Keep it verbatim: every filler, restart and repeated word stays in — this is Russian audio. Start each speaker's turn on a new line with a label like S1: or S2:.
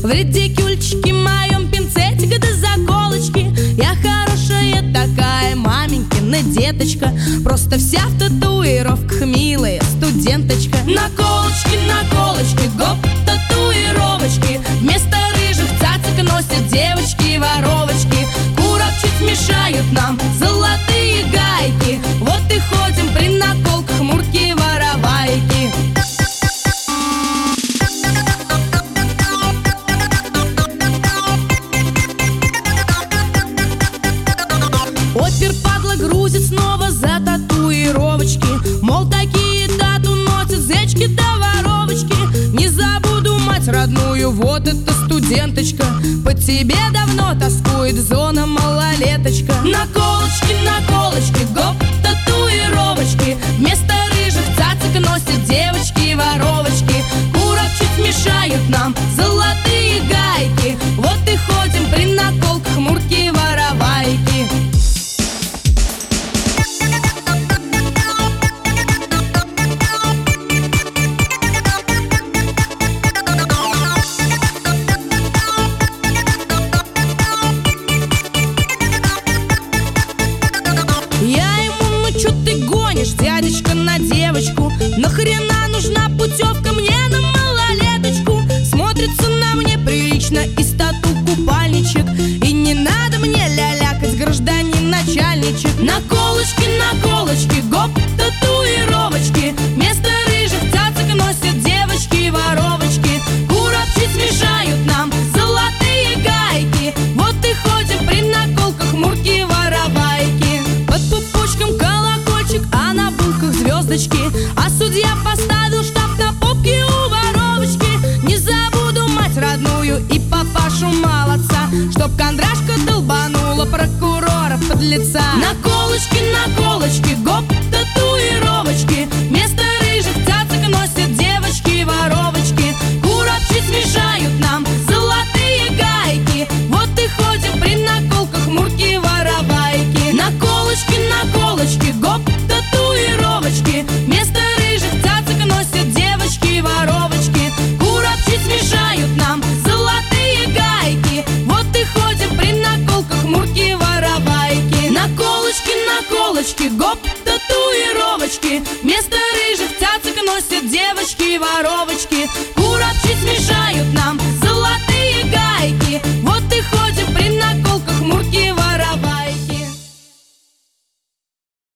S1: В редикюльчике моем пинцетик да заколочки. Я хорошая такая маменькина деточка, просто вся в татуировках, милая студенточка. Наколочки, наколочки, гоп, татуировочки. Вместо рыжих цацик носят девочки-воровочки. Курок чуть мешают нам золотые гайки. Вот и ходим при наколках, мурки-воровайки. Опер падла грузит снова за татуировочки. Мол, такие тату носят зечки да воровочки. Не забуду мать родную, вот эта студенточка. По тебе давно тоскует зона малолеточка. Наколочки, наколочки, гоп, татуировочки. Вместо рыжих цацик носят девочки-воровочки. Курок чуть мешают нам золотые гайки. Вот и ходим при наколках, мурки-воровайки. Дядечка на девочку, нахрена нужна путевка мне на малолеточку? Смотрится на мне прилично из тату купальничек. И не надо мне лялякать, гражданин начальничек. Наколочки, наколочки, гоп, татуировочки. Вместо рыжих цацик носят девочки-воровочки. Курок чуть мешают нам золотые гайки. Вот и ходим при наколках, мурки-воровайки. Под пупочком колокольчик, а на булках звездочки. А судья поставил штамп на попке у воровочки. Не забуду мать родную и папашу молодца, чтоб кондрашка долбанула прокурора подлеца. Наколочки, наколочки, гоп, татуировочки. Вместо рыжих цацик носят девочки-воровочки. Курок чуть мешают нам золотые гайки. Вот и ходим при наколках, мурки-воровайки. Наколочки, наколочки, гоп, татуировочки. Вместо рыжих цацик носят девочки-воровочки. Курок чуть мешают нам золотые гайки. Вот и ходим при наколках, мурки-воровайки. Наколочки, наколочки, гоп, татуировочки. Вместо рыжих цацик носят девочки-воровочки.